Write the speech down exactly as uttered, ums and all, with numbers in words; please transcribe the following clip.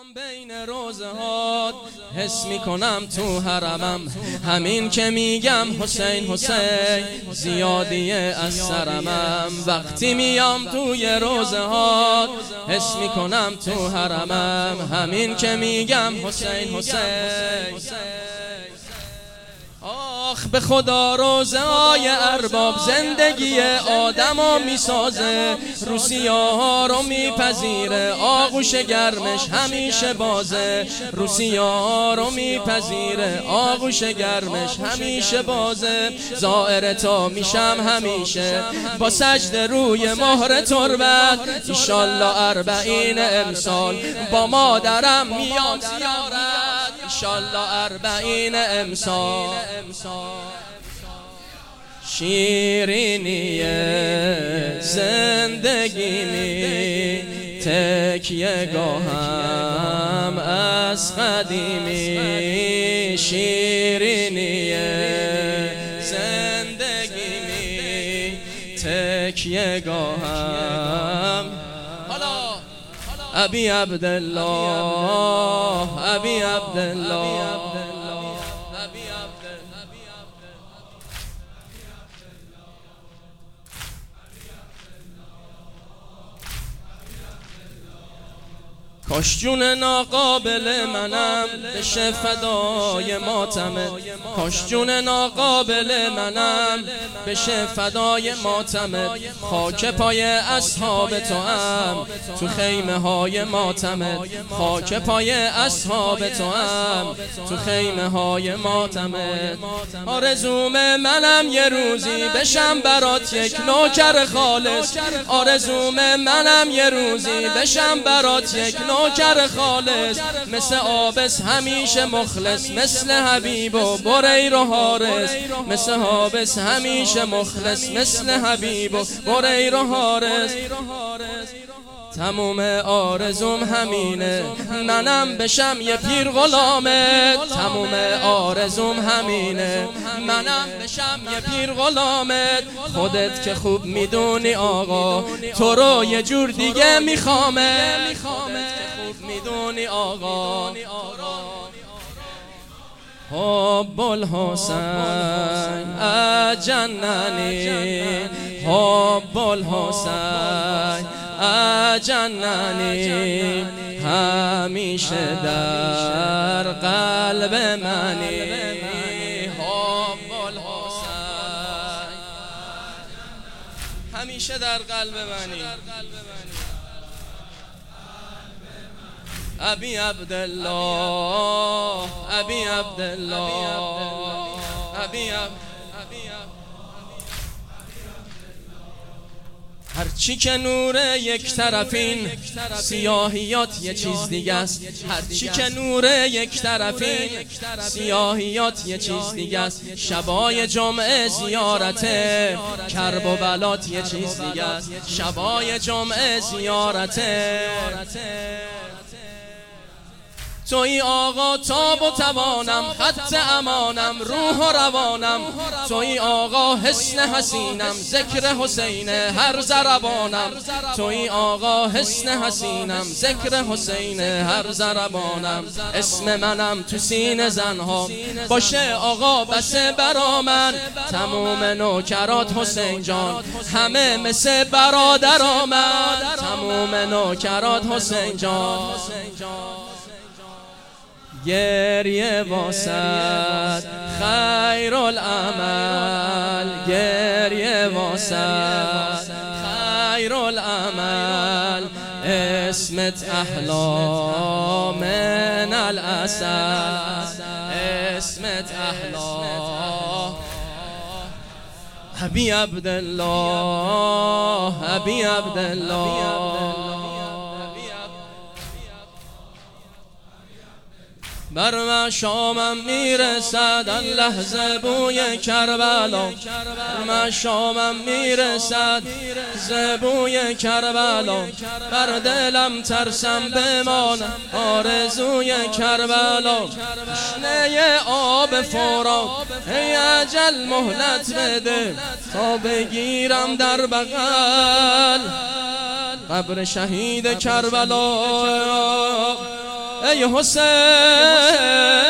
بین روزهات حس میکنم تو حرمم، همین که میگم حسین حسین زیادیه از سرمم. وقتی میام توی روزهات حس میکنم تو حرمم، همین که میگم حسین حسین. آخ به خدا روزه های ارباب زندگی آدمو میسازه، روسیه ها رو میپذیره، آغوش گرمش همیشه بازه. روسیه ها رو میپذیره، آغوش گرمش همیشه بازه. زائر تو میشم همیشه با سجده روی مهر تربت، ایشالله اربعین امسال با مادرم میام زیارت، ایشالله اربعین امسال. شیرینی زندگیمی تکیه گاهم از قدیمی، شیرینی زندگیمی تکیه گاهم. حالا ابی عبدالله ابی عبدالله کاش جون ناقابل منم بشه فدای ماتمت، کاش جون ناقابل منم بشه فدای ماتمت. خاک پای اصحاب تو هم تو خیمه های ماتمت، خاک پای اصحاب تو هم تو خیمه های ماتمت. آرزوم منم یه روزی بشم برات یک نوکر خالص، آرزوم منم یه روزی بشم برات یک نوکر خالص، مثل آبس همیشه مخلص، مثل حبیب و بریر و حارس، مثل آبس همیشه مخلص، مثل حبیب و بریر و حارس. تموم آرزوم همینه منم بشم یه پیر غلامت، تموم آرزوم همینه منم بشم یه پیر غلامت. خودت که خوب میدونی آقا تو رو یه جور دیگه میخوامه، خودت که خوب میدونی آقا. حب الحسین اجننی، حب الحسین اجننی، همیشه در قلب منی. حب الحسین همیشه در قلب منی. ابی عبدالله ابی عبدالله ابی هرچی که نور یک طرفین سیاهیات یه چیز دیگه است، هرچی که نور یک طرفین سیاهیات یه چیز دیگه است. شبای جمعه زیارت کرب و بلات یه چیز دیگه است، شبای جمعه زیارت. توی آقا تاب و توانم، خط امانم، روح و روانم. توی آقا حسن حسینم، ذکر حسین هر زربانم. توی آقا حسن حسینم، ذکر حسین هر زربانم. اسم منم تو سینه زنها باشه آقا بس برا من. تموم نوکرات حسین جان همه مثل برادر آمد، تموم نوکرات حسین جان. گریه واسد خیر العمل، گریه واسد خیر العمل. اسمت احلا من الاسد، اسمت احلا. ابی عبدالله ابی عبدالله بر من شامم میرسد آن لحظه بوی کربلا، بر من شامم میرسد زبوی کربلا. بر دلم ترسم بمانم آرزوی کربلا. تشنه آب فرات ای اجل مهلت بده تا بگیرم در بغل قبر شهید کربلا. ای حسین